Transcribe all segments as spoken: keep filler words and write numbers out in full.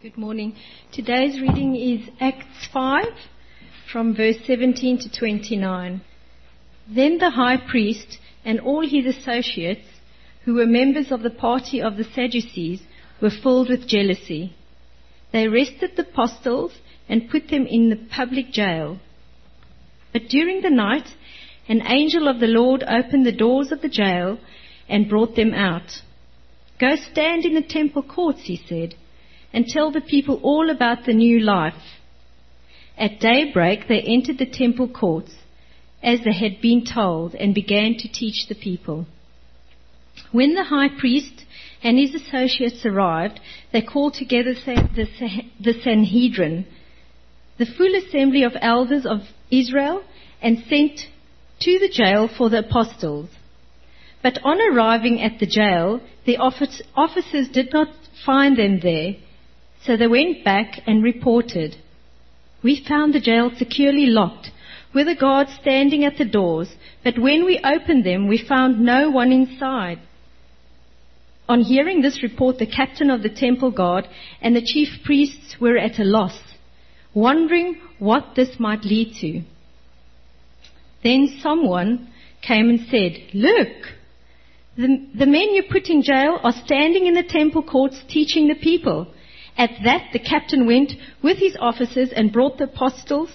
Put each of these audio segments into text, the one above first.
Good morning. Today's reading is Acts five, from verse seventeen to twenty-nine. Then the high priest and all his associates, who were members of the party of the Sadducees, were filled with jealousy. They arrested the apostles and put them in the public jail. But during the night, an angel of the Lord opened the doors of the jail and brought them out. "Go stand in the temple courts," he said, "and tell the people all about the new life." At daybreak they entered the temple courts, as they had been told, and began to teach the people. When the high priest and his associates arrived, they called together the Sanhedrin, the full assembly of elders of Israel, and sent to the jail for the apostles. But on arriving at the jail, the officers did not find them there, so they went back and reported, "We found the jail securely locked, with a guard standing at the doors, but when we opened them, we found no one inside." On hearing this report, the captain of the temple guard and the chief priests were at a loss, wondering what this might lead to. Then someone came and said, "Look, the, the men you put in jail are standing in the temple courts teaching the people." At that, the captain went with his officers and brought the apostles.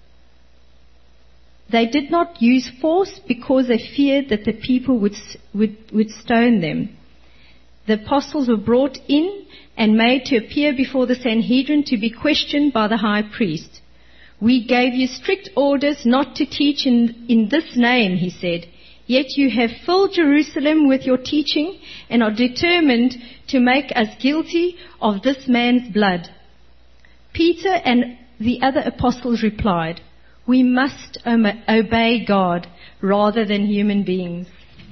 They did not use force because they feared that the people would, would, would stone them. The apostles were brought in and made to appear before the Sanhedrin to be questioned by the high priest. "We gave you strict orders not to teach in, in this name," he said. "Yet you have filled Jerusalem with your teaching and are determined to make us guilty of this man's blood." Peter and the other apostles replied, "We must obey God rather than human beings."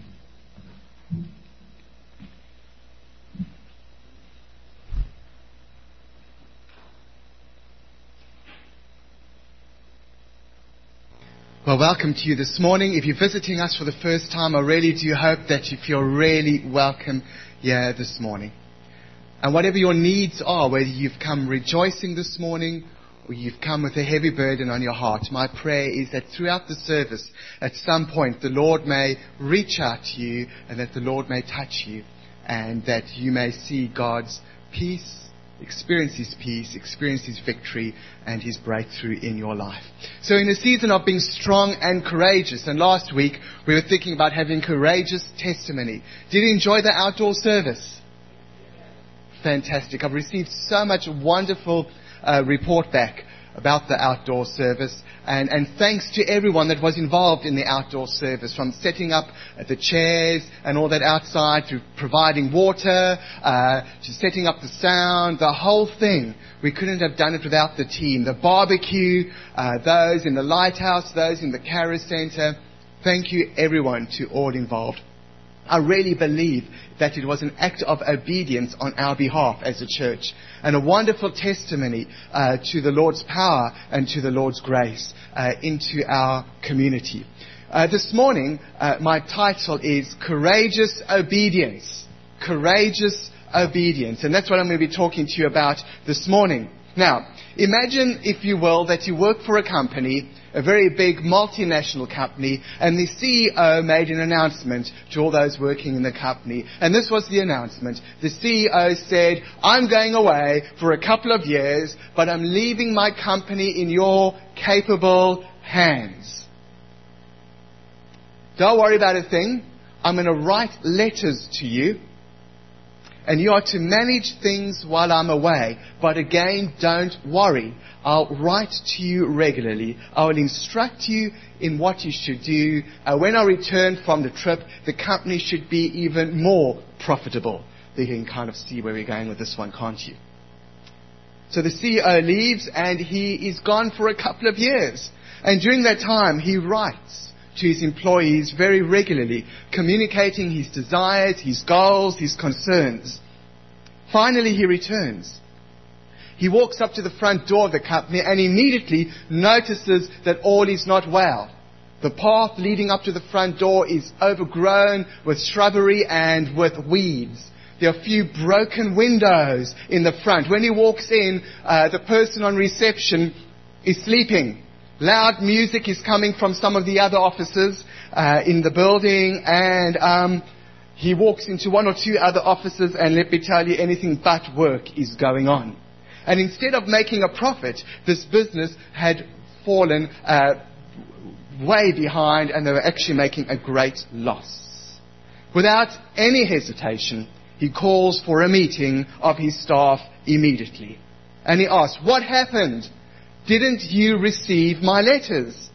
Well, welcome to you this morning. If you're visiting us for the first time, I really do hope that you feel really welcome here this morning. And whatever your needs are, whether you've come rejoicing this morning or you've come with a heavy burden on your heart, my prayer is that throughout the service, at some point, the Lord may reach out to you and that the Lord may touch you and that you may see God's peace, experience His peace, experience His victory and His breakthrough in your life. So in a season of being strong and courageous, and last week we were thinking about having courageous testimony. Did you enjoy the outdoor service? Fantastic. I've received so much wonderful uh, report back about the outdoor service, and, and thanks to everyone that was involved in the outdoor service, from setting up the chairs and all that outside, to providing water, uh, to setting up the sound, the whole thing. We couldn't have done it without the team. The barbecue, uh, those in the lighthouse, those in the Caris Centre. Thank you everyone, to all involved. I really believe that it was an act of obedience on our behalf as a church, and a wonderful testimony uh, to the Lord's power and to the Lord's grace uh, into our community. Uh, this morning, uh, my title is Courageous Obedience. Courageous Obedience. And that's what I'm going to be talking to you about this morning. Now, imagine, if you will, that you work for a company, a very big multinational company, and the C E O made an announcement to all those working in the company. And this was the announcement. The C E O said, "I'm going away for a couple of years, but I'm leaving my company in your capable hands. Don't worry about a thing. I'm going to write letters to you, and you are to manage things while I'm away. But again, don't worry. I'll write to you regularly. I will instruct you in what you should do. Uh, when I return from the trip, the company should be even more profitable." You can kind of see where we're going with this one, can't you? So the C E O leaves, and he is gone for a couple of years. And during that time, he writes to his employees very regularly, communicating his desires, his goals, his concerns. Finally, he returns. He walks up to the front door of the company and immediately notices that all is not well. The path leading up to the front door is overgrown with shrubbery and with weeds. There are a few broken windows in the front. When he walks in, uh, the person on reception is sleeping. Loud music is coming from some of the other offices uh, in the building, and um, he walks into one or two other offices, and let me tell you, anything but work is going on. And instead of making a profit, this business had fallen uh, way behind, and they were actually making a great loss. Without any hesitation, he calls for a meeting of his staff immediately. And he asks, "What happened? Didn't you receive my letters?"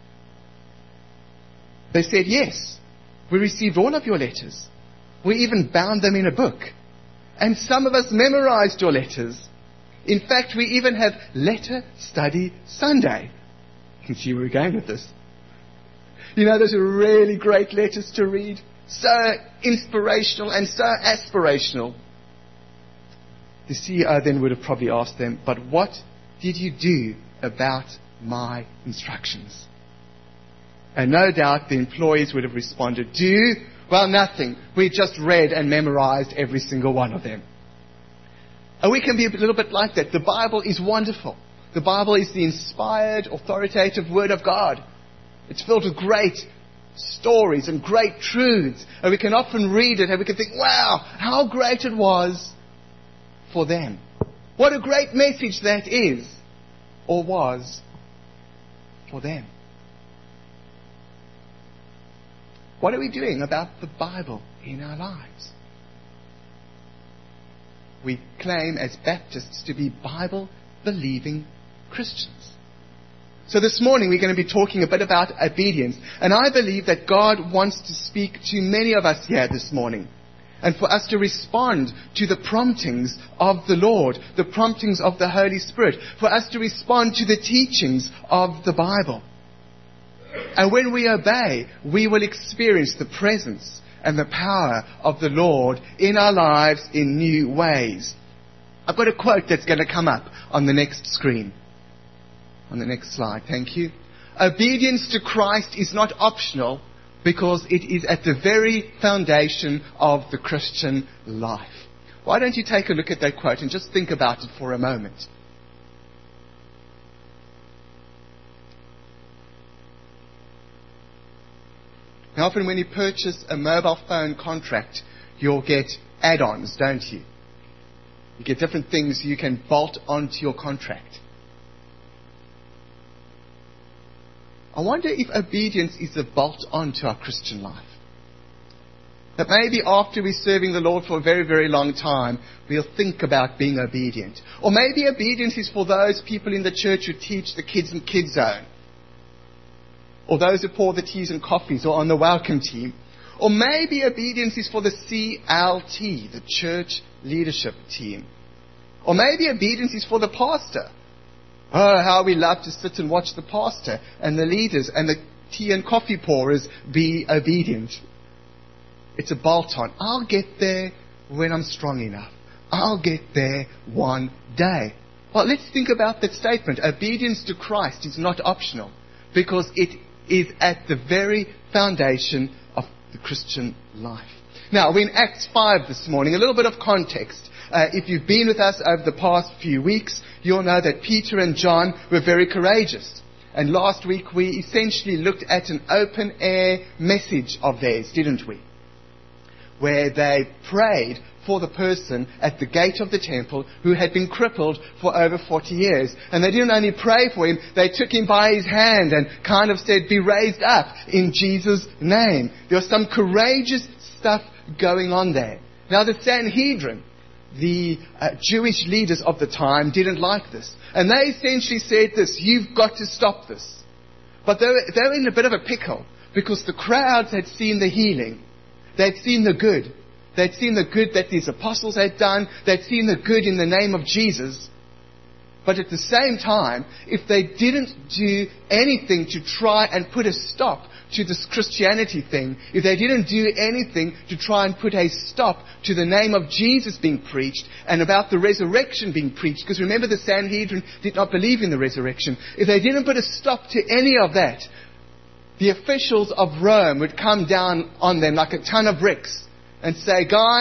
They said, "Yes, we received all of your letters. We even bound them in a book. And some of us memorized your letters. In fact, we even have Letter Study Sunday." You can see where we're going with this. You know, those are really great letters to read. So inspirational and so aspirational. The C E O then would have probably asked them, "But what did you do about my instructions?" And no doubt the employees would have responded, "Do? Well, nothing. We just read and memorized every single one of them." And we can be a little bit like that. The Bible is wonderful. The Bible is the inspired, authoritative Word of God. It's filled with great stories and great truths. And we can often read it and we can think, wow, how great it was for them. What a great message that is, or was, for them. What are we doing about the Bible in our lives? We claim as Baptists to be Bible-believing Christians. So this morning we're going to be talking a bit about obedience. And I believe that God wants to speak to many of us here this morning. And for us to respond to the promptings of the Lord, the promptings of the Holy Spirit. For us to respond to the teachings of the Bible. And when we obey, we will experience the presence and the power of the Lord in our lives in new ways. I've got a quote that's going to come up on the next screen. On the next slide, thank you. Obedience to Christ is not optional because it is at the very foundation of the Christian life. Why don't you take a look at that quote and just think about it for a moment. Now, often when you purchase a mobile phone contract, you'll get add-ons, don't you? You get different things you can bolt onto your contract. I wonder if obedience is a bolt onto our Christian life. That maybe after we're serving the Lord for a very, very long time, we'll think about being obedient. Or maybe obedience is for those people in the church who teach the kids in Kids Zone. Or those who pour the teas and coffees, or on the welcome team. Or maybe obedience is for the C L T, the church leadership team. Or maybe obedience is for the pastor. Oh, how we love to sit and watch the pastor and the leaders and the tea and coffee pourers be obedient. It's a bolt-on. I'll get there when I'm strong enough. I'll get there one day. Well, let's think about that statement. Obedience to Christ is not optional because it is at the very foundation of the Christian life. Now, we're in Acts five this morning. A little bit of context. Uh, if you've been with us over the past few weeks, you'll know that Peter and John were very courageous. And last week we essentially looked at an open-air message of theirs, didn't we? Where they prayed for the person at the gate of the temple who had been crippled for over forty years. And they didn't only pray for him, they took him by his hand and kind of said, "Be raised up in Jesus' name." There was some courageous stuff going on there. Now the Sanhedrin, the uh, Jewish leaders of the time, didn't like this. And they essentially said this: "You've got to stop this." But they were, they were in a bit of a pickle because the crowds had seen the healing. They'd seen the good. They'd seen the good that these apostles had done. They'd seen the good in the name of Jesus. But at the same time, if they didn't do anything to try and put a stop to this Christianity thing, if they didn't do anything to try and put a stop to the name of Jesus being preached and about the resurrection being preached, because remember the Sanhedrin did not believe in the resurrection, if they didn't put a stop to any of that, the officials of Rome would come down on them like a ton of bricks and say, "Guys,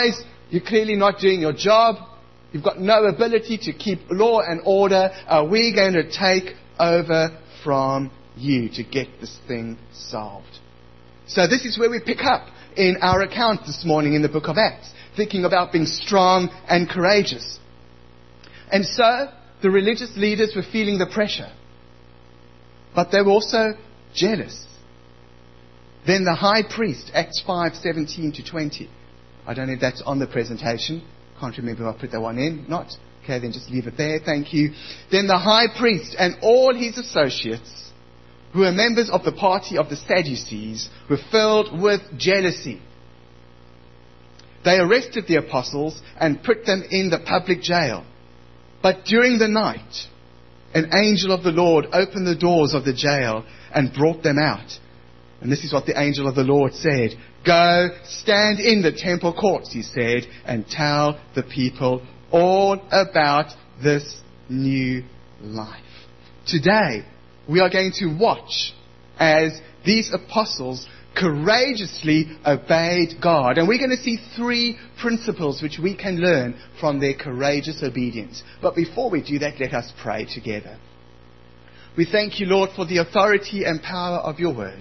You're clearly not doing your job. You've got no ability to keep law and order. Are we going to take over from you to get this thing solved? So this is where we pick up in our account this morning in the book of Acts, thinking about being strong and courageous. And so the religious leaders were feeling the pressure, but they were also jealous. Then the high priest, Acts five, seventeen to twenty. I don't know if that's on the presentation. Can't remember if I put that one in. Not. Okay, then just leave it there. Thank you. Then the high priest and all his associates, who were members of the party of the Sadducees, were filled with jealousy. They arrested the apostles and put them in the public jail. But during the night, an angel of the Lord opened the doors of the jail and brought them out. And this is what the angel of the Lord said. Go, stand in the temple courts, he said, and tell the people all about this new life. Today, we are going to watch as these apostles courageously obeyed God. And we're going to see three principles which we can learn from their courageous obedience. But before we do that, let us pray together. We thank you, Lord, for the authority and power of your word.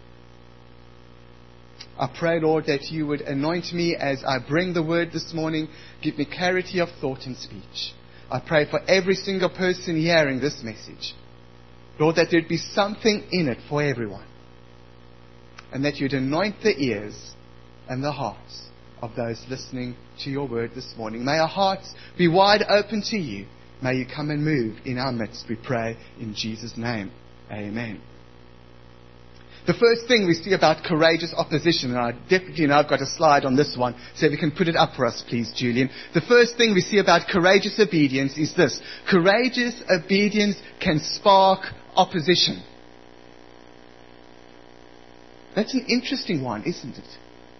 I pray, Lord, that you would anoint me as I bring the word this morning. Give me clarity of thought and speech. I pray for every single person hearing this message, Lord, that there'd be something in it for everyone. And that you'd anoint the ears and the hearts of those listening to your word this morning. May our hearts be wide open to you. May you come and move in our midst, we pray in Jesus' name. Amen. The first thing we see about courageous opposition, and I definitely know I've got a slide on this one, so if you can put it up for us, please, Julian. The first thing we see about courageous obedience is this. Courageous obedience can spark opposition. That's an interesting one, isn't it?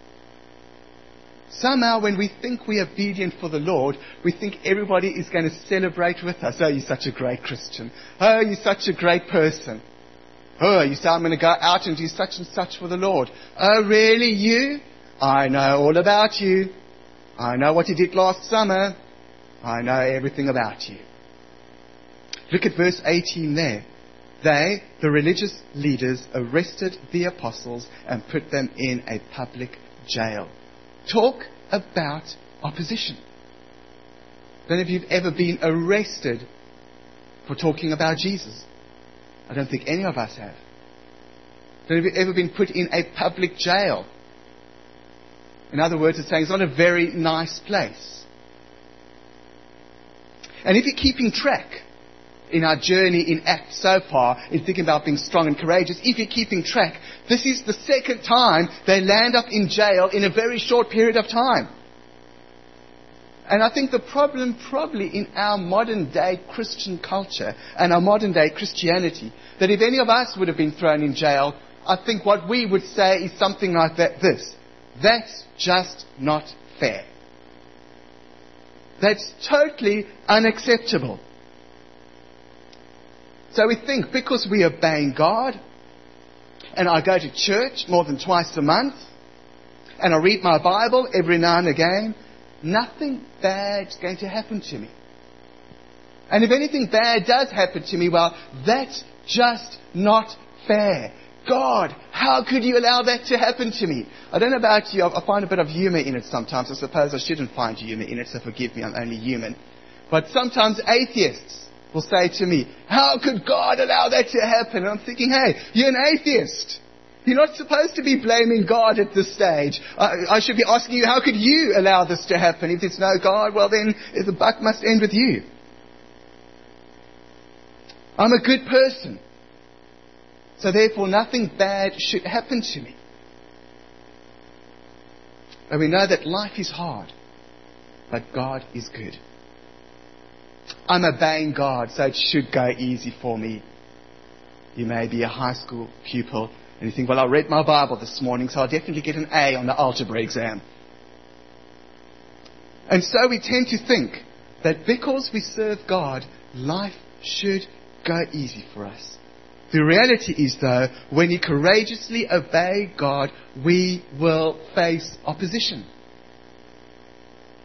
Somehow when we think we're obedient for the Lord, we think everybody is going to celebrate with us. Oh, you're such a great Christian. Oh, you're such a great person. Oh, you say, I'm going to go out and do such and such for the Lord. Oh, really, you? I know all about you. I know what you did last summer. I know everything about you. Look at verse eighteen there. They, the religious leaders, arrested the apostles and put them in a public jail. Talk about opposition. I don't know if you've ever been arrested for talking about Jesus. I don't think any of us have. Don't know if you've ever been put in a public jail. In other words, it's saying it's not a very nice place. And if you're keeping track in our journey in Acts so far, in thinking about being strong and courageous, if you're keeping track, this is the second time they land up in jail in a very short period of time. And I think the problem probably in our modern day Christian culture and our modern day Christianity, that if any of us would have been thrown in jail, I think what we would say is something like that, this. That's just not fair. That's totally unacceptable. So we think because we are obeying God, and I go to church more than twice a month, and I read my Bible every now and again, nothing bad's going to happen to me. And if anything bad does happen to me, well, that's just not fair. God, how could you allow that to happen to me? I don't know about you, I find a bit of humour in it sometimes. I suppose I shouldn't find humour in it, so forgive me, I'm only human. But sometimes atheists will say to me, how could God allow that to happen? And I'm thinking, hey, you're an atheist. You're not supposed to be blaming God at this stage. I, I should be asking you, how could you allow this to happen? If there's no God, well then the buck must end with you. I'm a good person. So therefore nothing bad should happen to me. And we know that life is hard, but God is good. I'm obeying God, so it should go easy for me. You may be a high school pupil and you think, well, I read my Bible this morning, so I'll definitely get an A on the algebra exam. And so we tend to think that because we serve God, life should go easy for us. The reality is, though, when you courageously obey God, we will face opposition.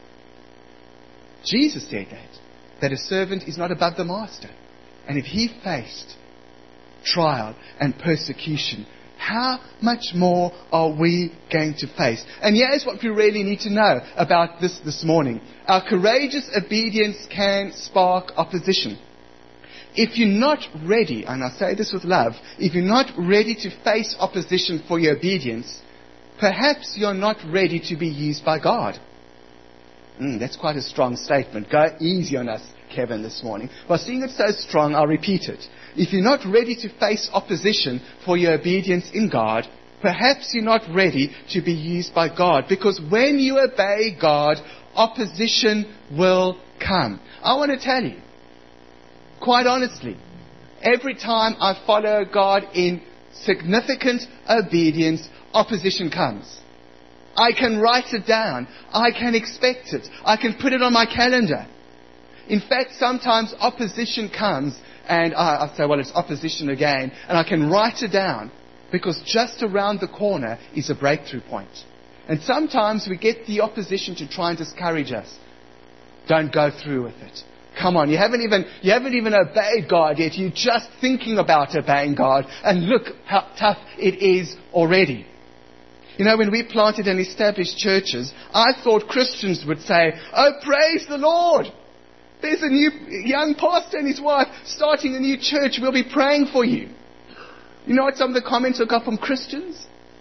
Jesus said that, that a servant is not above the master. And if he faced trial and persecution, how much more are we going to face? And here's what we really need to know about this this morning. Our courageous obedience can spark opposition. If you're not ready, and I say this with love, if you're not ready to face opposition for your obedience, perhaps you're not ready to be used by God. Mm, that's quite a strong statement. Go easy on us, Kevin, this morning. Well, seeing it so strong, I'll repeat it. If you're not ready to face opposition for your obedience in God, perhaps you're not ready to be used by God. Because when you obey God, opposition will come. I want to tell you, quite honestly, every time I follow God in significant obedience, opposition comes. I can write it down. I can expect it. I can put it on my calendar. In fact, sometimes opposition comes and I, I say, well, it's opposition again. And I can write it down because just around the corner is a breakthrough point. And sometimes we get the opposition to try and discourage us. Don't go through with it. Come on, you haven't even, you haven't even obeyed God yet. You're just thinking about obeying God. And look how tough it is already. You know, when we planted and established churches, I thought Christians would say, oh, praise the Lord. There's a new young pastor and his wife starting a new church. We'll be praying for you. You know what some of the comments I got from Christians?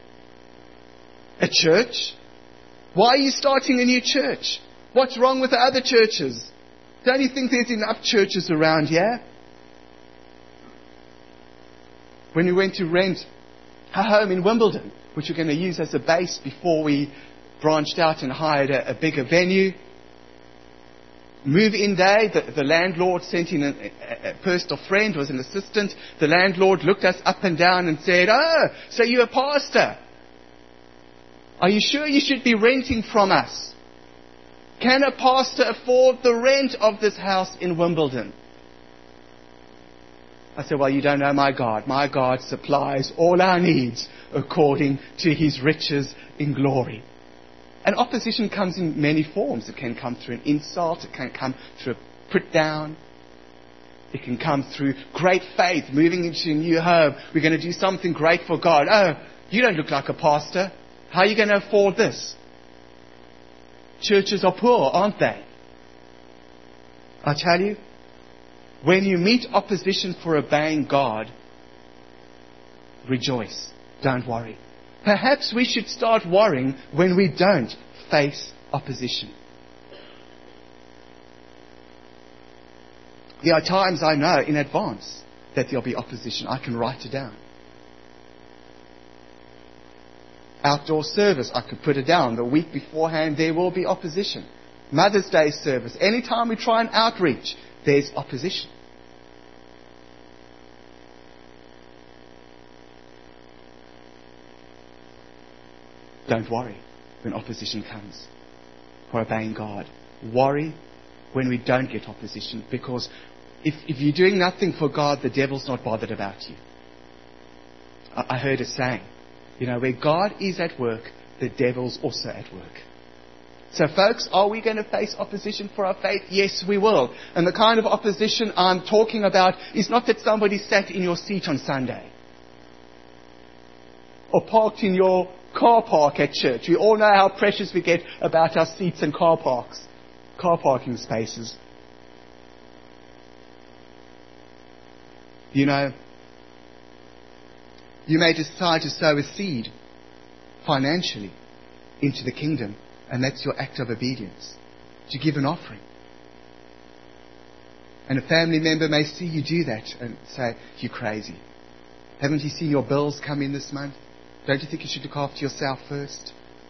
A church? Why are you starting a new church? What's wrong with the other churches? Don't you think there's enough churches around here? When we went to rent a home in Wimbledon, which we're going to use as a base before we branched out and hired a, a bigger venue. Move-in day, the, the landlord sent in a, a, a personal friend, was an assistant. The landlord looked us up and down and said, oh, so you're a pastor. Are you sure you should be renting from us? Can a pastor afford the rent of this house in Wimbledon? I said, well, you don't know my God. My God supplies all our needs according to his riches in glory. And opposition comes in many forms. It can come through an insult. It can come through a put down. It can come through great faith, moving into a new home. We're going to do something great for God. Oh, you don't look like a pastor. How are you going to afford this? Churches are poor, aren't they? I tell you, when you meet opposition for obeying God, rejoice. Don't worry. Perhaps we should start worrying when we don't face opposition. There are times I know in advance that there'll be opposition. I can write it down. Outdoor service, I could put it down. The week beforehand, there will be opposition. Mother's Day service. Anytime we try an outreach, there's opposition. Don't worry when opposition comes for obeying God. Worry when we don't get opposition, because if, if you're doing nothing for God, the devil's not bothered about you. I, I heard a saying, you know, where God is at work, the devil's also at work. So folks, are we going to face opposition for our faith? Yes, we will. And the kind of opposition I'm talking about is not that somebody sat in your seat on Sunday or parked in your car park at church. We all know how precious we get about our seats and car parks, car parking spaces. You know, you may decide to sow a seed financially into the kingdom, and that's your act of obedience, to give an offering. And a family member may see you do that and say, you're crazy. Haven't you seen your bills come in this month? Don't you think you should look after yourself first?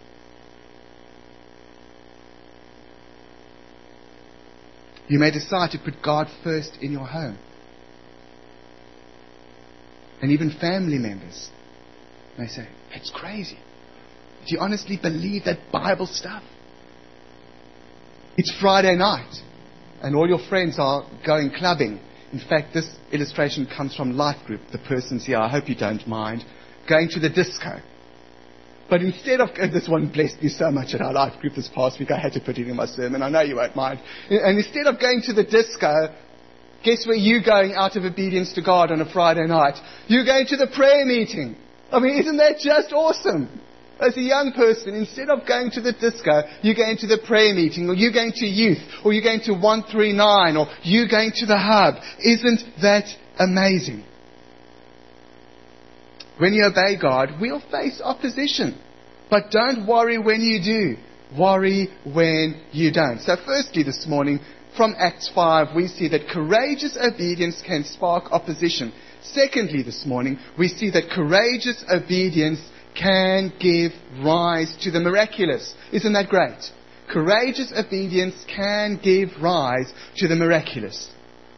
You may decide to put God first in your home. And even family members may say, that's crazy. Do you honestly believe that Bible stuff? It's Friday night and all your friends are going clubbing. In fact, this illustration comes from Life Group, the persons here. I hope you don't mind. Going to the disco. But instead of, and this one blessed me so much at our life group this past week, I had to put it in my sermon. I know you won't mind. And instead of going to the disco, guess where you're going out of obedience to God on a Friday night? You're going to the prayer meeting. I mean, isn't that just awesome? As a young person, instead of going to the disco, you're going to the prayer meeting, or you're going to youth, or you're going to one three nine, or you're going to the hub. Isn't that amazing? When you obey God, we'll face opposition. But don't worry when you do. Worry when you don't. So firstly this morning, from Acts five, we see that courageous obedience can spark opposition. Secondly this morning, we see that courageous obedience can give rise to the miraculous. Isn't that great? Courageous obedience can give rise to the miraculous.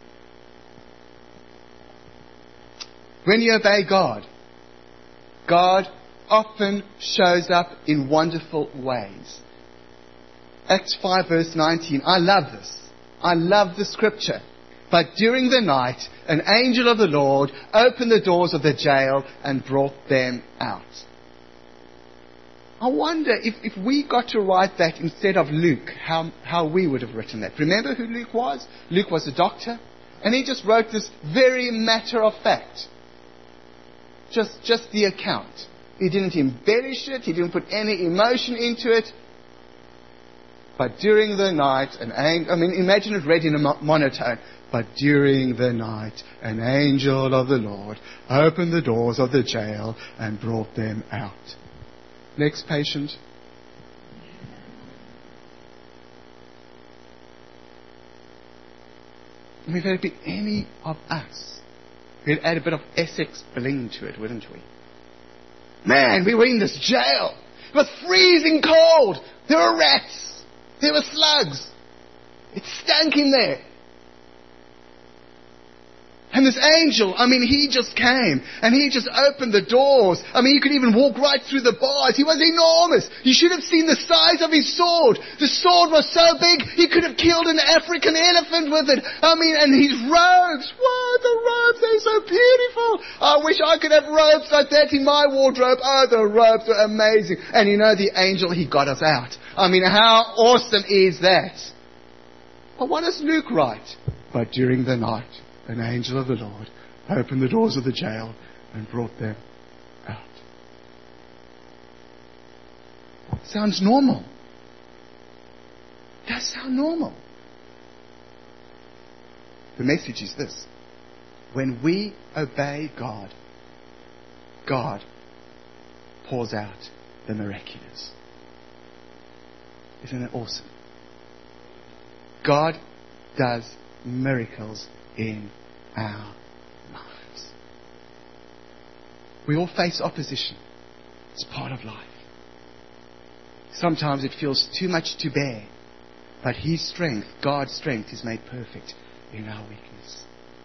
When you obey God, God often shows up in wonderful ways. Acts five verse nineteen. I love this. I love the scripture. But during the night, an angel of the Lord opened the doors of the jail and brought them out. I wonder if, if we got to write that instead of Luke, how, how we would have written that. Remember who Luke was? Luke was a doctor. And he just wrote this very matter of fact. Just, just the account. He didn't embellish it. He didn't put any emotion into it. But during the night, an angel, I mean, imagine it read in a monotone. But during the night, an angel of the Lord opened the doors of the jail and brought them out. Next patient. I mean, if it had been any of us, we'd add a bit of Essex bling to it, wouldn't we? Man, we were in this jail. It was freezing cold. There were rats. There were slugs. It stank in there. And this angel, I mean, he just came and he just opened the doors. I mean, you could even walk right through the bars. He was enormous. You should have seen the size of his sword. The sword was so big, he could have killed an African elephant with it. I mean, and his robes. Wow, the robes, they're so beautiful. I wish I could have robes like that in my wardrobe. Oh, the robes were amazing. And you know, the angel, he got us out. I mean, how awesome is that? But what does Luke write? But during the night, an angel of the Lord opened the doors of the jail and brought them out. Sounds normal. Does sound normal. The message is this. When we obey God, God pours out the miraculous. Isn't that awesome? God does miracles in our lives. We all face opposition. It's part of life. Sometimes it feels too much to bear, but His strength, God's strength, is made perfect in our weakness.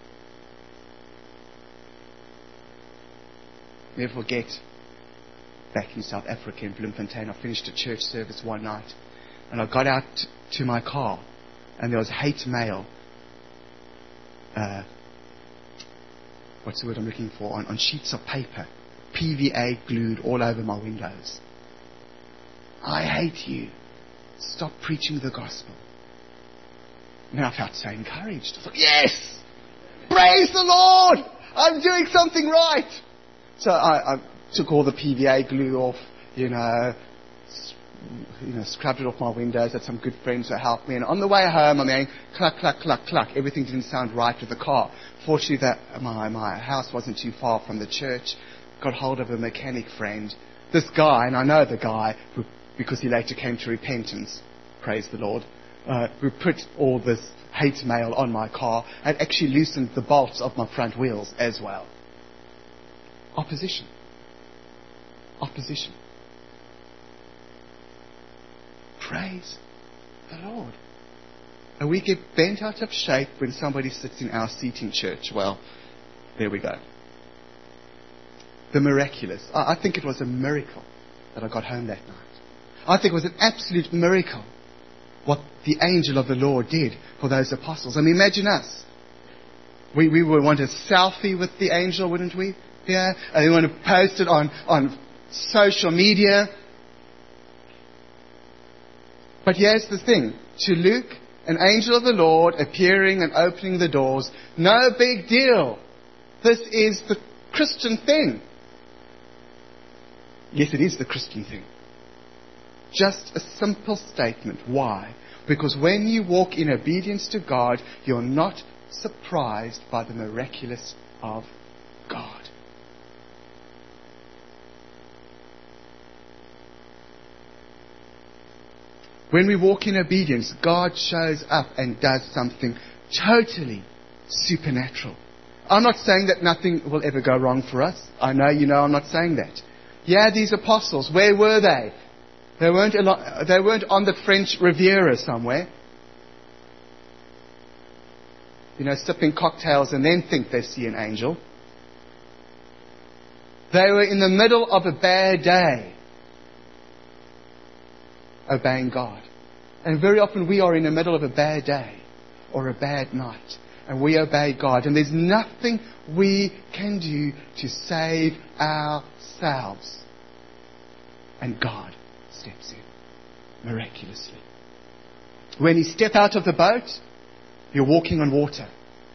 Never forget, back in South Africa in Bloemfontein, I finished a church service one night, and I got out to my car, and there was hate mail. Uh, what's the word I'm looking for? On, on sheets of paper, P V A glued all over my windows. I hate you. Stop preaching the gospel. And then I felt so encouraged. I thought, yes! Praise the Lord! I'm doing something right! So I, I took all the P V A glue off, you know, you know, scrubbed it off my windows. Had some good friends who helped me. And on the way home, I'm going, cluck, cluck, cluck, cluck. Everything didn't sound right with the car. Fortunately, that my, my house wasn't too far from the church. Got hold of a mechanic friend. This guy, and I know the guy, who, because he later came to repentance, praise the Lord, uh, who put all this hate mail on my car and actually loosened the bolts of my front wheels as well. Opposition. Opposition. Praise the Lord. And we get bent out of shape when somebody sits in our seat in church. Well, there we go. The miraculous. I, I think it was a miracle that I got home that night. I think it was an absolute miracle what the angel of the Lord did for those apostles. I mean, imagine us. We, we would want a selfie with the angel, wouldn't we? Yeah. And we want to post it on, on social media. But here's the thing. To Luke, an angel of the Lord appearing and opening the doors, no big deal. This is the Christian thing. Yes, it is the Christian thing. Just a simple statement. Why? Because when you walk in obedience to God, you're not surprised by the miraculous of God. When we walk in obedience, God shows up and does something totally supernatural. I'm not saying that nothing will ever go wrong for us. I know you know I'm not saying that. Yeah, these apostles, where were they? They weren't, al- they weren't on the French Riviera somewhere. You know, sipping cocktails and then think they see an angel. They were in the middle of a bad day, obeying God. And very often we are in the middle of a bad day or a bad night, and we obey God. And there's nothing we can do to save ourselves. And God steps in miraculously. When you step out of the boat, you're walking on water.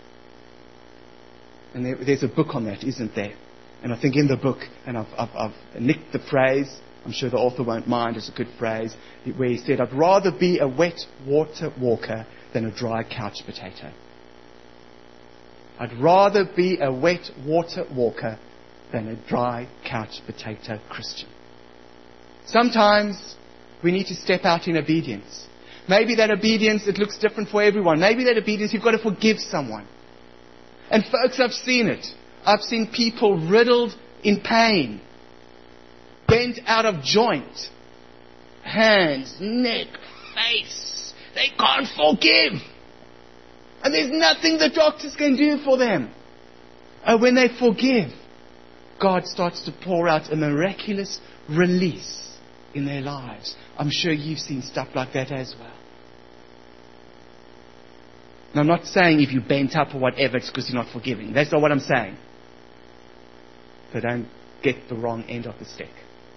And there, there's a book on that, isn't there? And I think in the book, and I've, I've, I've nicked the phrase, I'm sure the author won't mind, it's a good phrase, where he said, I'd rather be a wet water walker than a dry couch potato. I'd rather be a wet water walker than a dry couch potato Christian. Sometimes we need to step out in obedience. Maybe that obedience, it looks different for everyone. Maybe that obedience, you've got to forgive someone. And folks, I've seen it. I've seen people riddled in pain, bent out of joint, hands, neck, face. They can't forgive. And there's nothing the doctors can do for them. And when they forgive, God starts to pour out a miraculous release in their lives. I'm sure you've seen stuff like that as well. And I'm not saying if you bent up or whatever, it's because you're not forgiving. That's not what I'm saying. So don't get the wrong end of the stick.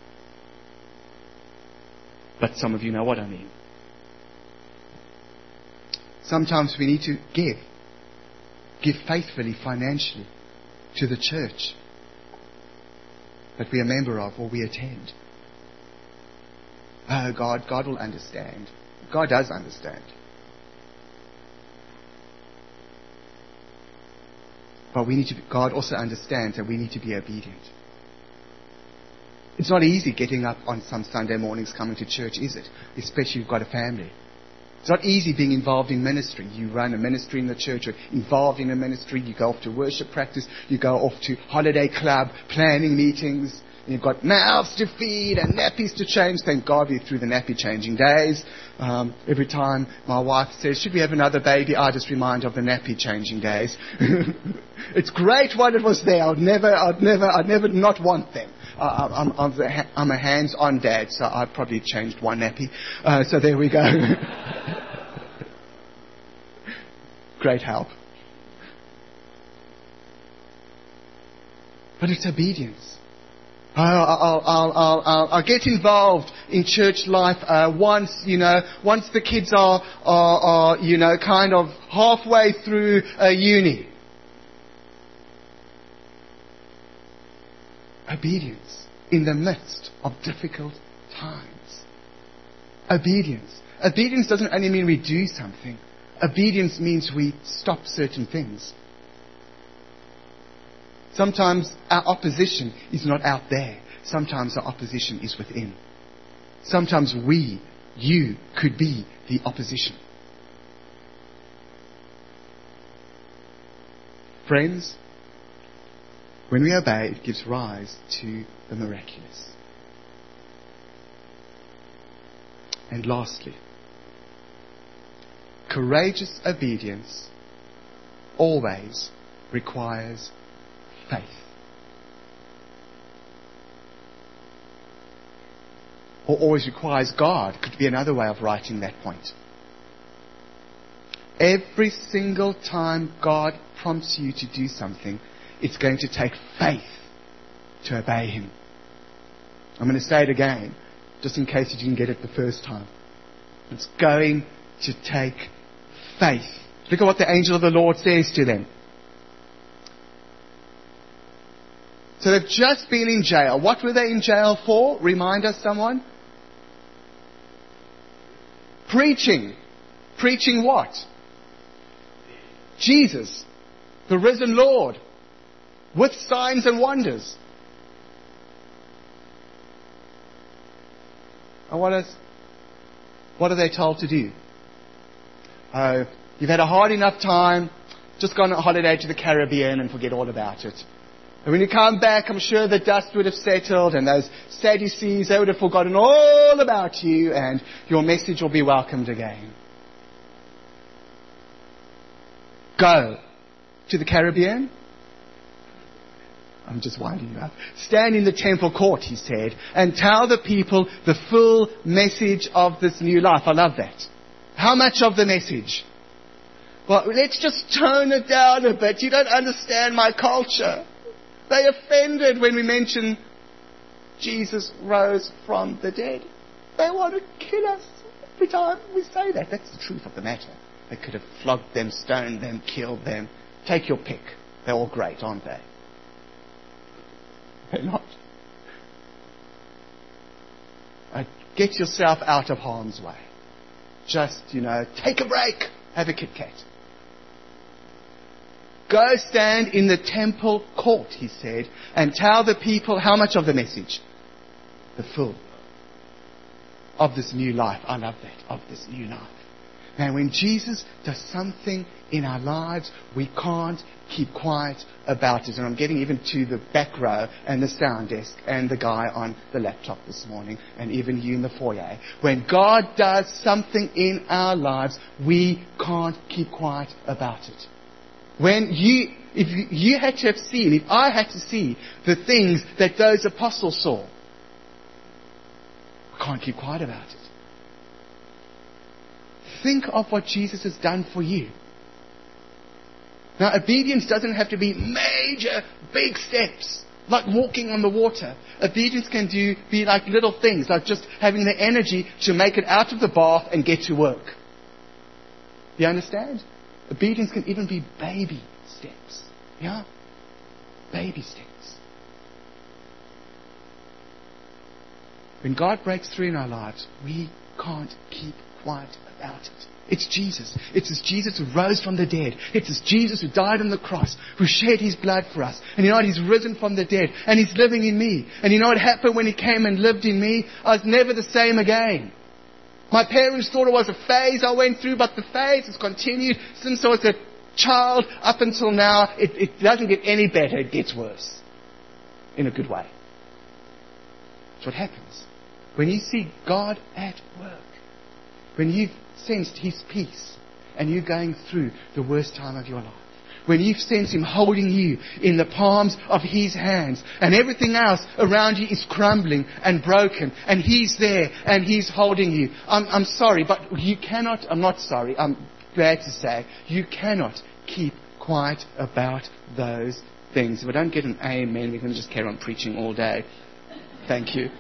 But some of you know what I mean. Sometimes we need to give. Give faithfully, financially, to the church that we're a member of or we attend. Oh, God, God will understand. God does understand. But we need to, God also understands that we need to be obedient. It's not easy getting up on some Sunday mornings coming to church, is it? Especially if you've got a family. It's not easy being involved in ministry. You run a ministry in the church, you're involved in a ministry, you go off to worship practice, you go off to holiday club, planning meetings, and you've got mouths to feed and nappies to change. Thank God we're through the nappy changing days. Um, every time my wife says, should we have another baby, I just remind of the nappy changing days. It's great while it was there. I'd never, I'd never, I'd never not want them. Uh, I'm, I'm, the, I'm a hands-on dad, so I probably changed one nappy. Uh, so there we go. Great help. But it's obedience. I'll, I'll, I'll, I'll, I'll, I'll get involved in church life uh, once, you know, once the kids are, are, are, you know, kind of halfway through uh, uni. Obedience in the midst of difficult times. Obedience. Obedience doesn't only mean we do something. Obedience means we stop certain things. Sometimes our opposition is not out there. Sometimes our opposition is within. Sometimes we, you, could be the opposition. Friends, when we obey, it gives rise to the miraculous. And lastly, courageous obedience always requires faith. Or always requires God, could be another way of writing that point. Every single time God prompts you to do something, it's going to take faith to obey Him. I'm going to say it again, just in case you didn't get it the first time. It's going to take faith. Look at what the angel of the Lord says to them. So they've just been in jail. What were they in jail for? Remind us, someone. Preaching. Preaching what? Jesus, the risen Lord, with signs and wonders. And what is, what are they told to do? Oh, you've had a hard enough time, just gone on a holiday to the Caribbean and forget all about it. And when you come back, I'm sure the dust would have settled and those Sadducees, they would have forgotten all about you and your message will be welcomed again. Go to the Caribbean. I'm just winding you up. Stand in the temple court, he said, and tell the people the full message of this new life. I love that. How much of the message? Well, let's just tone it down a bit. You don't understand my culture. They offended when we mention Jesus rose from the dead. They want to kill us every time we say that. That's the truth of the matter. They could have flogged them, stoned them, killed them. Take your pick. They're all great, aren't they? They're not. Uh, get yourself out of harm's way. Just, you know, take a break. Have a Kit Kat. Go stand in the temple court, he said, and tell the people how much of the message? The full. Of this new life. I love that. Of this new life. And when Jesus does something in our lives, we can't keep quiet about it. And I'm getting even to the back row and the sound desk and the guy on the laptop this morning and even you in the foyer. When God does something in our lives, we can't keep quiet about it. When you, if you, you had to have seen, if I had to see the things that those apostles saw, I can't keep quiet about it. Think of what Jesus has done for you. Now, obedience doesn't have to be major, big steps, like walking on the water. Obedience can do be like little things, like just having the energy to make it out of the bath and get to work. You understand? Obedience can even be baby steps. Yeah? Baby steps. When God breaks through in our lives, we can't keep quiet about it. It's Jesus. It's this Jesus who rose from the dead. It's this Jesus who died on the cross, who shed his blood for us. And you know what? He's risen from the dead. And he's living in me. And you know what happened when he came and lived in me? I was never the same again. My parents thought it was a phase I went through, but the phase has continued since I was a child up until now. It, it doesn't get any better. It gets worse. In a good way. That's what happens. When you see God at work. When you've sensed his peace and you're going through the worst time of your life. When you've sensed him holding you in the palms of his hands and everything else around you is crumbling and broken and he's there and he's holding you. I'm, I'm sorry, but you cannot, I'm not sorry, I'm glad to say, you cannot keep quiet about those things. If I don't get an amen, we're going to just carry on preaching all day. Thank you.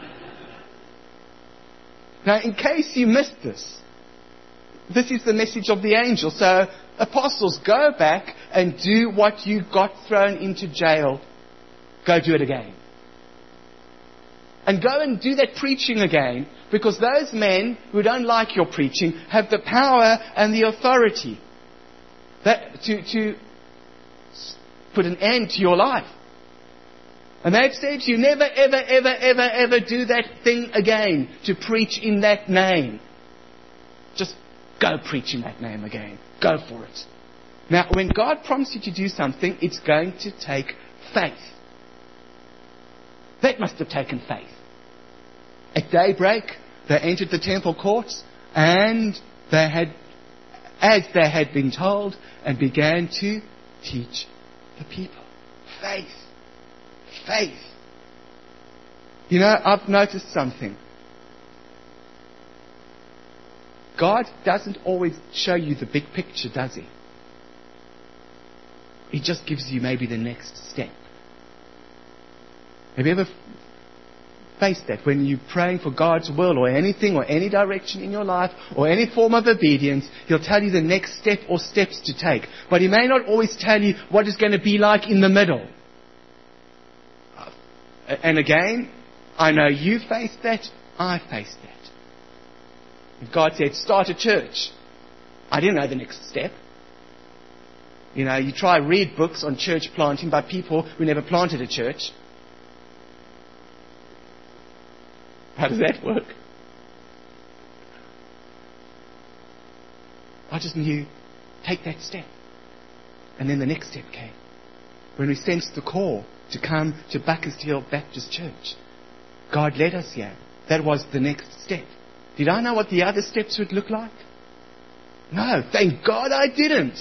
Now, in case you missed this, this is the message of the angel. So, apostles, go back and do what you got thrown into jail. Go do it again. And go and do that preaching again, because those men who don't like your preaching have the power and the authority that to, to put an end to your life. And they've said to you, never, ever, ever, ever, ever do that thing again, to preach in that name. Just go preach in that name again. Go for it. Now, when God prompts you to do something, it's going to take faith. That must have taken faith. At daybreak, they entered the temple courts, and they had, as they had been told, and began to teach the people. Faith. Faith. You know, I've noticed something. God doesn't always show you the big picture, does he? He just gives you maybe the next step. Have you ever face that. When you're praying for God's will or anything or any direction in your life or any form of obedience, He'll tell you the next step or steps to take. But He may not always tell you what it's going to be like in the middle. And again, I know you faced that, I faced that. If God said, start a church, I didn't know the next step. You know, you try read books on church planting by people who never planted a church. How does that work? I just knew, take that step. And then the next step came. When we sensed the call to come to Bakersfield Baptist Church, God led us here. That was the next step. Did I know what the other steps would look like? No, thank God I didn't.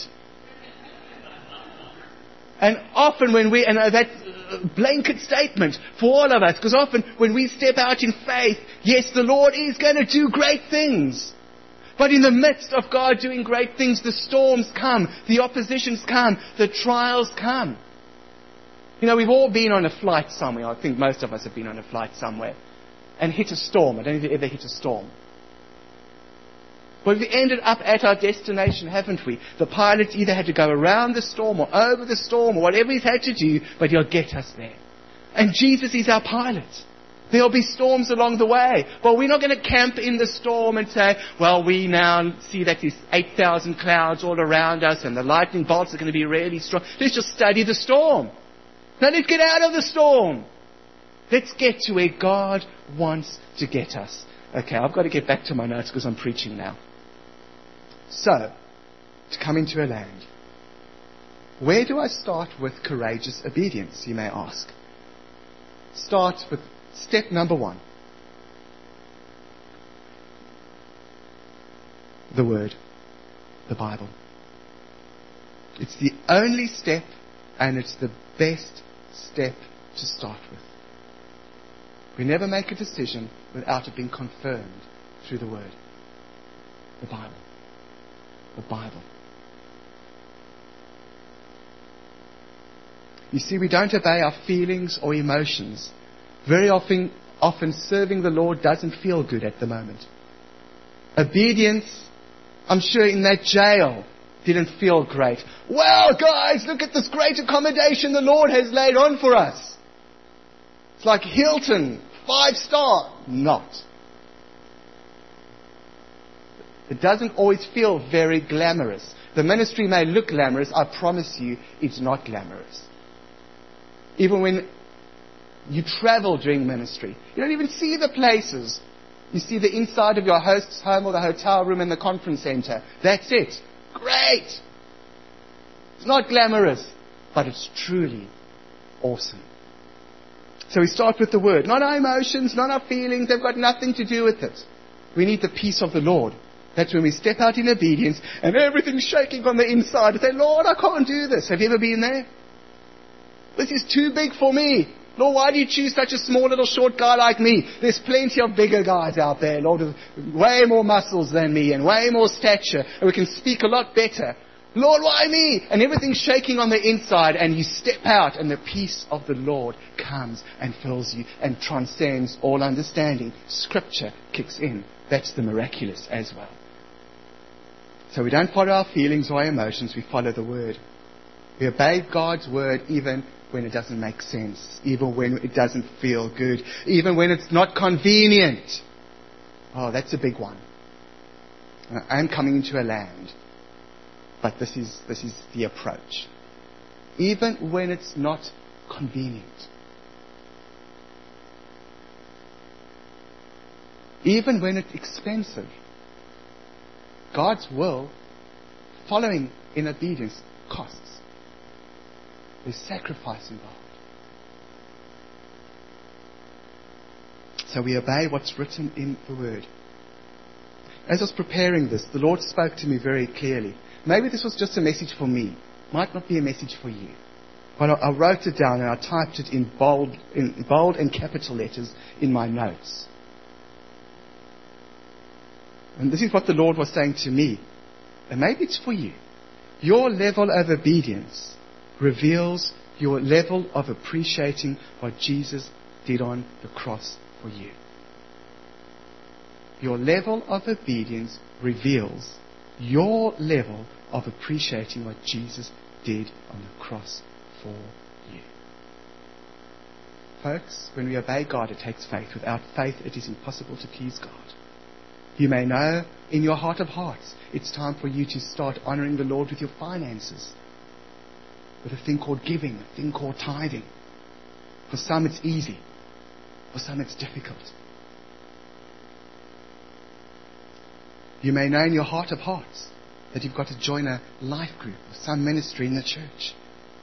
And often when we, and that blanket statement for all of us, because often when we step out in faith, yes, the Lord is going to do great things. But in the midst of God doing great things, the storms come, the oppositions come, the trials come. You know, we've all been on a flight somewhere. I think most of us have been on a flight somewhere and hit a storm. I don't know if you ever hit a storm. But we ended up at our destination, haven't we? The pilot either had to go around the storm or over the storm or whatever he's had to do, but he'll get us there. And Jesus is our pilot. There'll be storms along the way. But we're not going to camp in the storm and say, well, we now see that there's eight thousand clouds all around us and the lightning bolts are going to be really strong. Let's just study the storm. Now let's get out of the storm. Let's get to where God wants to get us. Okay, I've got to get back to my notes because I'm preaching now. So, to come into a land. Where do I start with courageous obedience, you may ask? Start with step number one. The Word. The Bible. It's the only step and it's the best step to start with. We never make a decision without it being confirmed through the Word. The Bible. The Bible. You see, we don't obey our feelings or emotions. Very often, often serving the Lord doesn't feel good at the moment. Obedience, I'm sure in that jail, didn't feel great. Well, guys, look at this great accommodation the Lord has laid on for us. It's like Hilton, five star. Not. It doesn't always feel very glamorous. The ministry may look glamorous. I promise you, it's not glamorous. Even when you travel during ministry, you don't even see the places. You see the inside of your host's home or the hotel room and the conference center. That's it. Great. It's not glamorous, but it's truly awesome. So we start with the Word. Not our emotions, not our feelings. They've got nothing to do with it. We need the peace of the Lord. That's when we step out in obedience and everything's shaking on the inside. And say, Lord, I can't do this. Have you ever been there? This is too big for me. Lord, why do you choose such a small little short guy like me? There's plenty of bigger guys out there, Lord, with way more muscles than me and way more stature. And we can speak a lot better. Lord, why me? And everything's shaking on the inside and you step out and the peace of the Lord comes and fills you and transcends all understanding. Scripture kicks in. That's the miraculous as well. So we don't follow our feelings or our emotions, we follow the Word. We obey God's Word even when it doesn't make sense, even when it doesn't feel good, even when it's not convenient. Oh, that's a big one. I am coming into a land, but this is, this is the approach. Even when it's not convenient. Even when it's expensive. God's will, following in obedience, costs. There's sacrifice involved. So we obey what's written in the Word. As I was preparing this, the Lord spoke to me very clearly. Maybe this was just a message for me. Might not be a message for you. But I, I wrote it down and I typed it in bold, in bold and capital letters in my notes. And this is what the Lord was saying to me. And maybe it's for you. Your level of obedience reveals your level of appreciating what Jesus did on the cross for you. Your level of obedience reveals your level of appreciating what Jesus did on the cross for you. Folks, when we obey God, it takes faith. Without faith, it is impossible to please God. You may know in your heart of hearts, it's time for you to start honoring the Lord with your finances. With a thing called giving, a thing called tithing. For some it's easy. For some it's difficult. You may know in your heart of hearts that you've got to join a life group or some ministry in the church.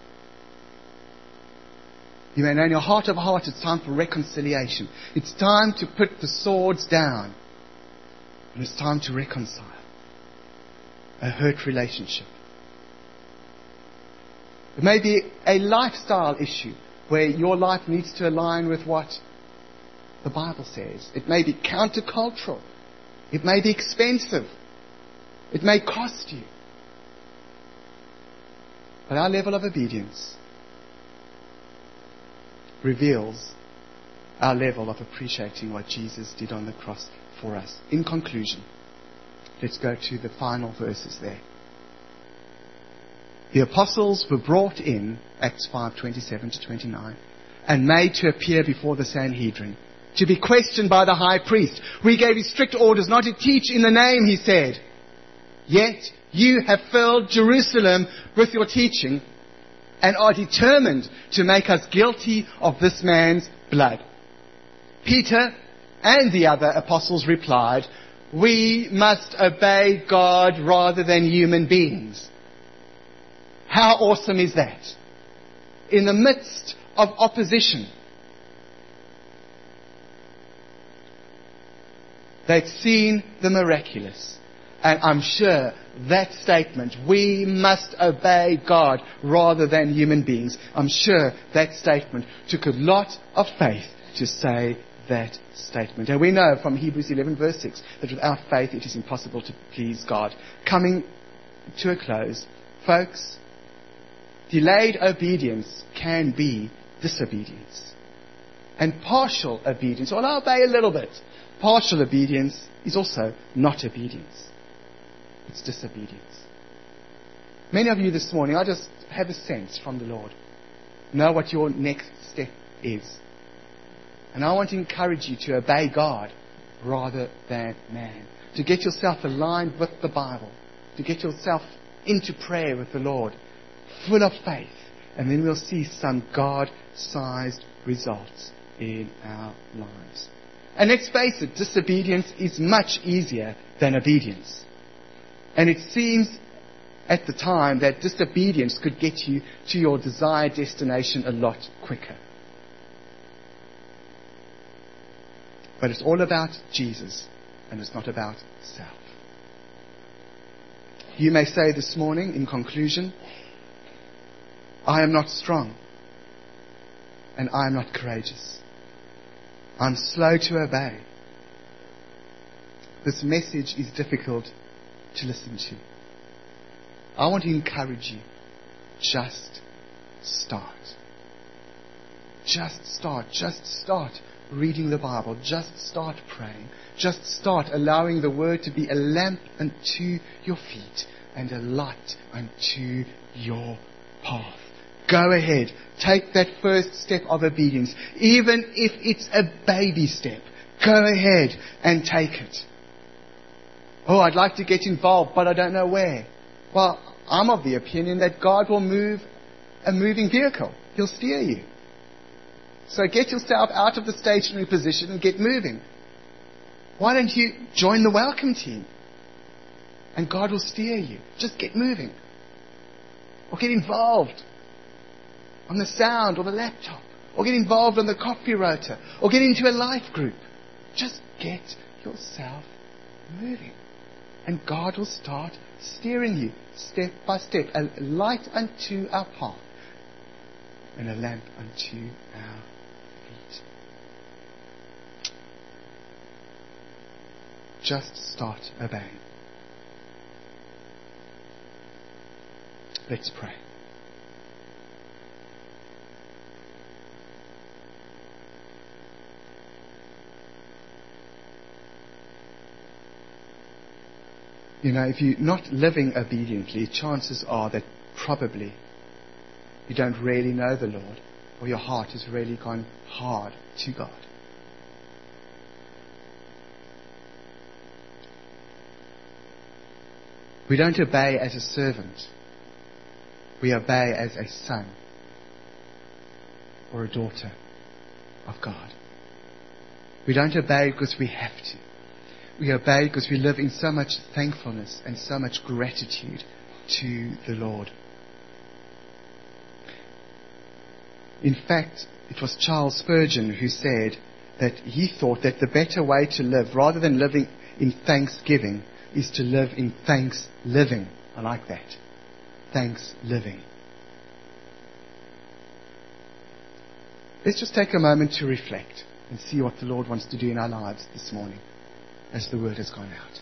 You may know in your heart of hearts it's time for reconciliation. It's time to put the swords down. And it's time to reconcile a hurt relationship. It may be a lifestyle issue where your life needs to align with what the Bible says. It may be countercultural. It may be expensive. It may cost you. But our level of obedience reveals our level of appreciating what Jesus did on the cross for us. In conclusion, let's go to the final verses there. The apostles were brought in, Acts five twenty-seven to twenty-nine, and made to appear before the Sanhedrin, to be questioned by the high priest. We gave you strict orders not to teach in the name, he said. Yet you have filled Jerusalem with your teaching and are determined to make us guilty of this man's blood. Peter and the other apostles replied, we must obey God rather than human beings. How awesome is that? In the midst of opposition, they'd seen the miraculous. And I'm sure that statement, we must obey God rather than human beings, I'm sure that statement took a lot of faith to say that statement. And we know from Hebrews eleven verse six that without faith it is impossible to please God. Coming to a close, folks, delayed obedience can be disobedience. And partial obedience, well, I'll obey a little bit. Partial obedience is also not obedience. It's disobedience. Many of you this morning, I just have a sense from the Lord. Know what your next step is. And I want to encourage you to obey God rather than man. To get yourself aligned with the Bible. To get yourself into prayer with the Lord. Full of faith. And then we'll see some God-sized results in our lives. And let's face it, disobedience is much easier than obedience. And it seems at the time that disobedience could get you to your desired destination a lot quicker. But it's all about Jesus, and it's not about self. You may say this morning, in conclusion, I am not strong, and I am not courageous. I'm slow to obey. This message is difficult to listen to. I want to encourage you. Just start. Just start. Just start reading the Bible. Just start praying. Just start allowing the Word to be a lamp unto your feet and a light unto your path. Go ahead. Take that first step of obedience. Even if it's a baby step. Go ahead and take it. Oh, I'd like to get involved, but I don't know where. Well, I'm of the opinion that God will move a moving vehicle. He'll steer you. So get yourself out of the stationary position and get moving. Why don't you join the welcome team? And God will steer you. Just get moving. Or get involved on the sound or the laptop. Or get involved on the coffee rota. Or get into a life group. Just get yourself moving. And God will start steering you step by step. A light unto our path and a lamp unto our feet. Just start obeying. Let's pray. You know, if you're not living obediently, chances are that probably you don't really know the Lord, or your heart has really gone hard to God. We don't obey as a servant. We obey as a son or a daughter of God. We don't obey because we have to. We obey because we live in so much thankfulness and so much gratitude to the Lord. In fact, it was Charles Spurgeon who said that he thought that the better way to live, rather than living in thanksgiving, is to live in thanks living. I like that. Thanks living. Let's just take a moment to reflect and see what the Lord wants to do in our lives this morning as the word has gone out.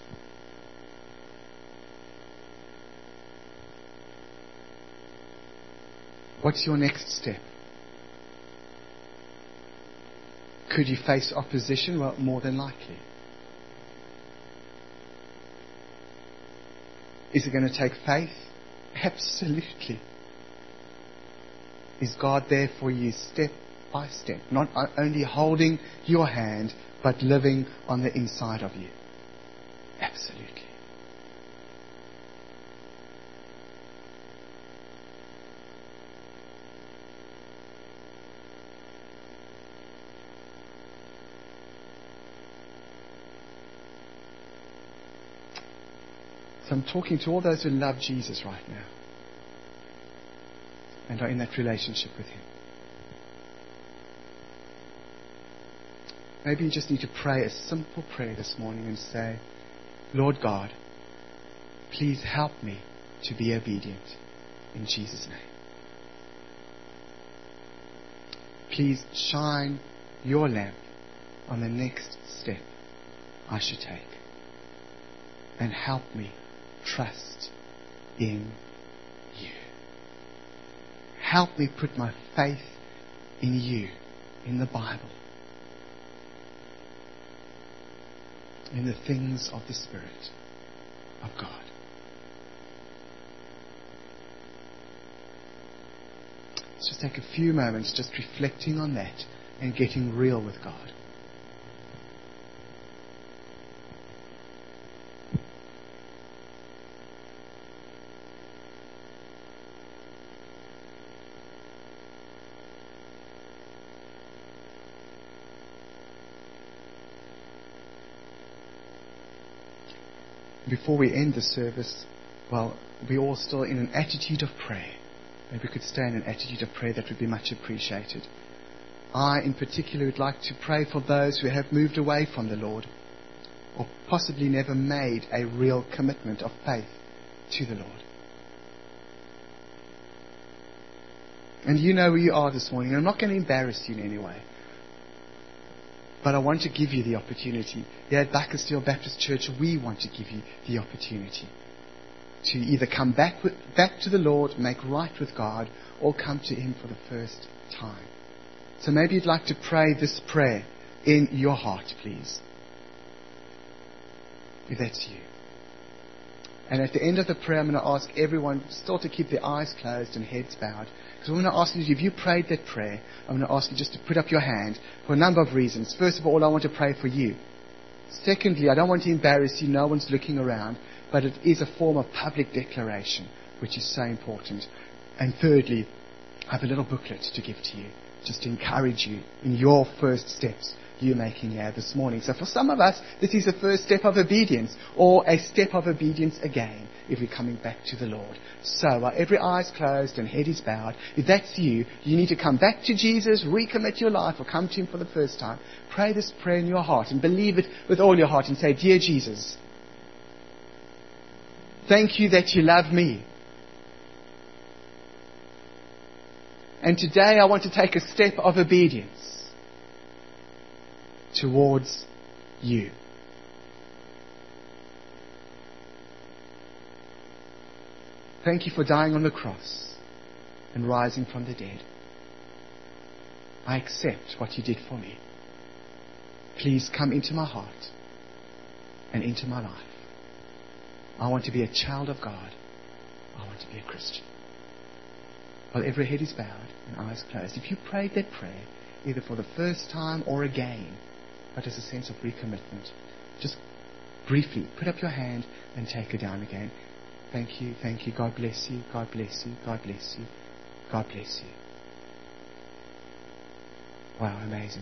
What's your next step? Could you face opposition? Well, more than likely. Is it going to take faith? Absolutely. Is God there for you step by step? Not only holding your hand, but living on the inside of you? Absolutely. So I'm talking to all those who love Jesus right now and are in that relationship with Him. Maybe you just need to pray a simple prayer this morning and say, Lord God, please help me to be obedient in Jesus' name. Please shine your lamp on the next step I should take and help me trust in you. Help me put my faith in you, in the Bible, in the things of the Spirit of God. Let's just take a few moments just reflecting on that and getting real with God. Before we end the service, well, we're all still in an attitude of prayer. Maybe we could stay in an attitude of prayer. That would be much appreciated. I, in particular, would like to pray for those who have moved away from the Lord or possibly never made a real commitment of faith to the Lord. And you know where you are this morning. I'm not going to embarrass you in any way. But I want to give you the opportunity. Here at Bakersfield Baptist Church, we want to give you the opportunity to either come back with, back to the Lord, make right with God, or come to Him for the first time. So maybe you'd like to pray this prayer in your heart, please. If that's you. And at the end of the prayer, I'm going to ask everyone still to keep their eyes closed and heads bowed. Because I'm going to ask you, if you prayed that prayer, I'm going to ask you just to put up your hand for a number of reasons. First of all, I want to pray for you. Secondly, I don't want to embarrass you. No one's looking around. But it is a form of public declaration, which is so important. And thirdly, I have a little booklet to give to you, just to encourage you in your first steps you're making here this morning. So for some of us, this is a first step of obedience, or a step of obedience again, if we're coming back to the Lord. So while every eye is closed and head is bowed, if that's you, you need to come back to Jesus, recommit your life, or come to Him for the first time. Pray this prayer in your heart and believe it with all your heart and say, Dear Jesus, thank you that you love me. And today I want to take a step of obedience towards you. Thank you for dying on the cross and rising from the dead. I accept what you did for me. Please come into my heart and into my life. I want to be a child of God. I want to be a Christian. While every head is bowed and eyes closed, if you prayed that prayer, either for the first time or again, but as a sense of recommitment, just briefly put up your hand and take it down again. Thank you, thank you. God bless you, God bless you, God bless you, God bless you. Wow, amazing.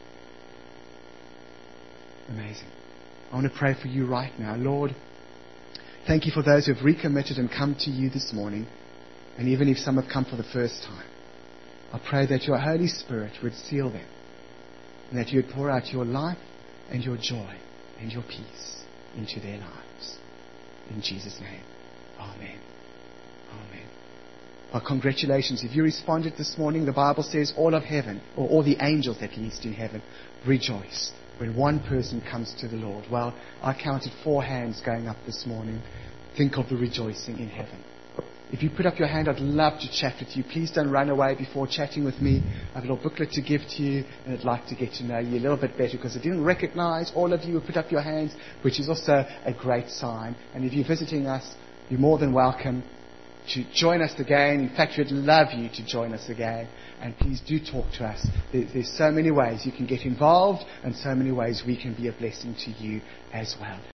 Amazing. I want to pray for you right now. Lord, thank you for those who have recommitted and come to you this morning. And even if some have come for the first time, I pray that your Holy Spirit would seal them. And that you would pour out your life and your joy and your peace into their lives. In Jesus' name. Amen. Amen. Well, congratulations. If you responded this morning, the Bible says all of heaven, or all the angels at least in heaven, rejoice when one person comes to the Lord. Well, I counted four hands going up this morning. Think of the rejoicing in heaven. If you put up your hand, I'd love to chat with you. Please don't run away before chatting with me. I have a little booklet to give to you, and I'd like to get to know you a little bit better, because I didn't recognize all of you who put up your hands, which is also a great sign. And if you're visiting us, you're more than welcome to join us again. In fact, we'd love you to join us again. And please do talk to us. There's so many ways you can get involved, and so many ways we can be a blessing to you as well.